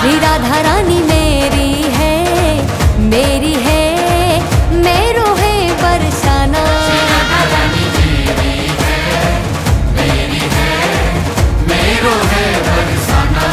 श्री राधा रानी मेरी है, मेरो है बरसाना। श्री राधा रानी मेरी है, मेरो है बरसाना।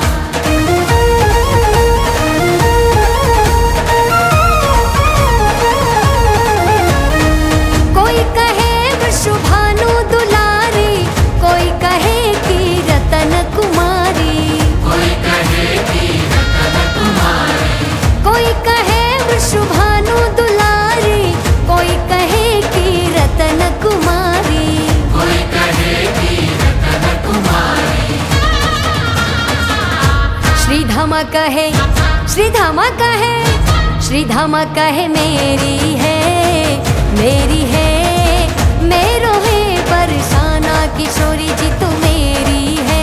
कोई कहे वृषभानु दुलारी, कोई कहे कि रतन कुमारी, कोई कहे कि रतन कुमारी, कोई कहे वृषभानु दुलारी, कोई कहे कि रतन कुमारी, कोई कहे कि रतन कुमारी। श्री धामा कहे, श्री धामा कहे, श्री धामा कहे मेरी है, मेरो है बरसाना। किशोरी जी तू मेरी है,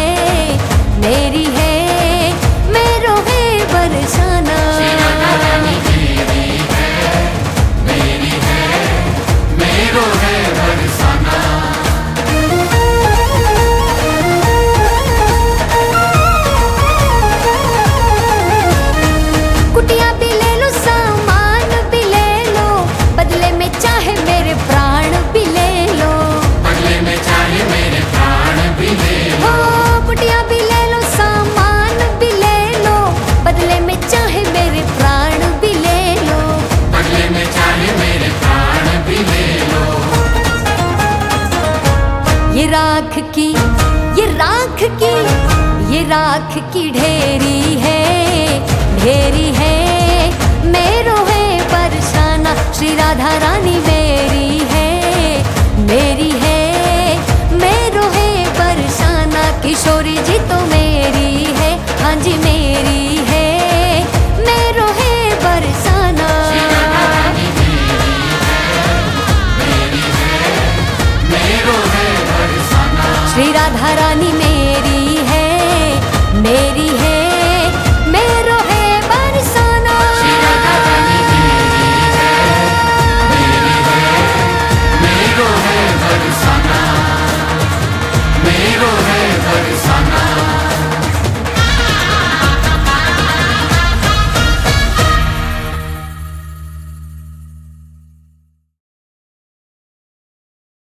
मेरो है बरसाना। श्री राधा रानी मेरी है, मेरो है बरसाना। कुटिया भी ले लो, सामान भी ले लो, बदले में चाहे मेरे प्राण भी ले लो। बदले में चाहे मेरे प्राण भी ले लो। हो कुटिया भी ले लो, सामान भी ले लो, बदले में चाहे मेरे प्राण भी ले लो। बदले में चाहे मेरे प्राण भी ले लो। ये राख की, ये राख की, ये राख की ढेरी है, मेरो है बरसाना। श्री राधा